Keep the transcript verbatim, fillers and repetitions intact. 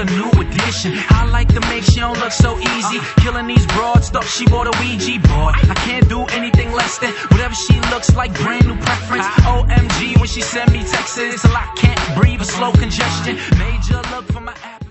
a new addition. I like to make she don't look so easy. Killing these broads, thought she bought a Ouija board. I can't do anything less than whatever she looks like, brand new preference. O M G when she send me texts, till I can't breathe, a slow congestion. Major look for my app.